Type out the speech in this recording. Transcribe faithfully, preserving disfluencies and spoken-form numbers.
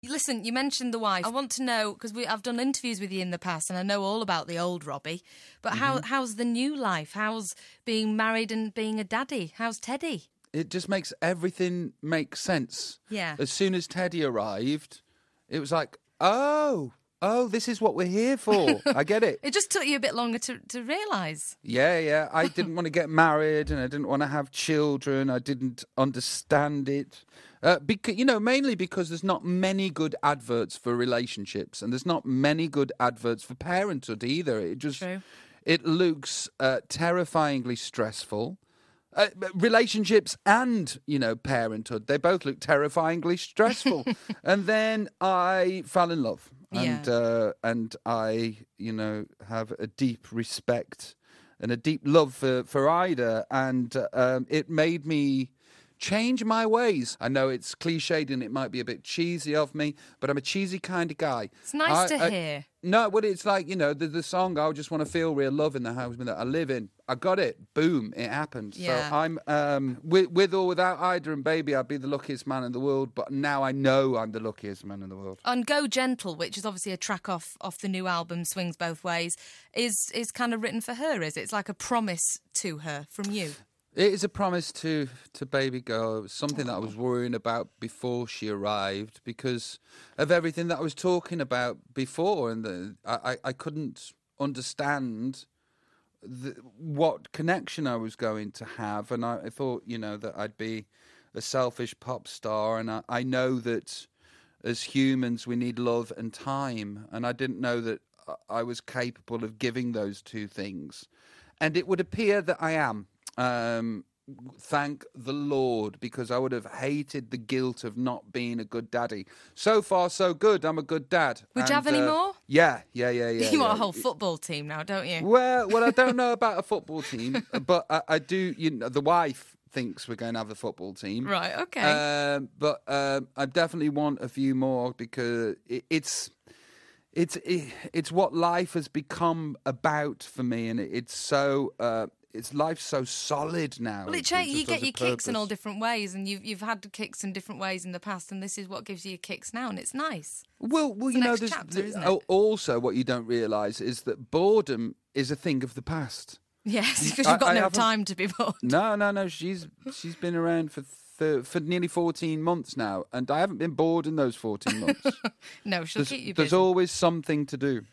Listen, you mentioned the wife. I want to know, because I've done interviews with you in the past and I know all about the old Robbie, but how mm-hmm. how's the new life? How's being married and being a daddy? How's Teddy? It just makes everything make sense. Yeah. As soon as Teddy arrived, it was like, oh, oh, this is what we're here for. I get it. It just took you a bit longer to, to realise. Yeah, yeah. I didn't want to get married and I didn't want to have children. I didn't understand it. Uh, because, you know, mainly because there's not many good adverts for relationships and there's not many good adverts for parenthood either. It just, True. It looks uh, terrifyingly stressful. Uh, relationships and, you know, parenthood, they both look terrifyingly stressful. And then I fell in love. And yeah. uh, and I, you know, have a deep respect and a deep love for, for Ida. And uh, um, it made me change my ways. I know it's cliched and it might be a bit cheesy of me, but I'm a cheesy kind of guy. It's nice I, to I, hear. No, but it's like, you know, the, the song, I just want to feel real love in the house that I live in. I got it. Boom. It happened. Yeah. So I'm, um, with, with or without Ida and baby, I'd be the luckiest man in the world. But now I know I'm the luckiest man in the world. And Go Gentle, which is obviously a track off, off the new album, Swings Both Ways, is, is kind of written for her, is it? It's like a promise to her from you. It is a promise to, to baby girl. It was something that I was worrying about before she arrived because of everything that I was talking about before. And the, I, I couldn't understand the, what connection I was going to have. And I, I thought, you know, that I'd be a selfish pop star. And I, I know that as humans, we need love and time. And I didn't know that I was capable of giving those two things. And it would appear that I am. Um, thank the Lord, because I would have hated the guilt of not being a good daddy. So far, so good. I'm a good dad. Would and, you have any uh, more? Yeah, yeah, yeah, yeah. You yeah. want a whole football team now, don't you? Well, well, I don't know about a football team, but I, I do. You know, the wife thinks we're going to have a football team, right? Okay. Um, but um, I definitely want a few more because it, it's. It's it, it's what life has become about for me, and it, it's so uh, it's life's so solid now. Well, it cha- you get your kicks in all different ways, and you've you've had the kicks in different ways in the past, and this is what gives you your kicks now, and it's nice. Well, well, it's you the know, next there's chapter, the, isn't it? Also what you don't realise is that boredom is a thing of the past. Yes, because you've got I, I no haven't... time to be bored. No, no, no. She's she's been around for. For nearly fourteen months now, and I haven't been bored in those fourteen months. No, she'll there's, keep you busy. There's always something to do.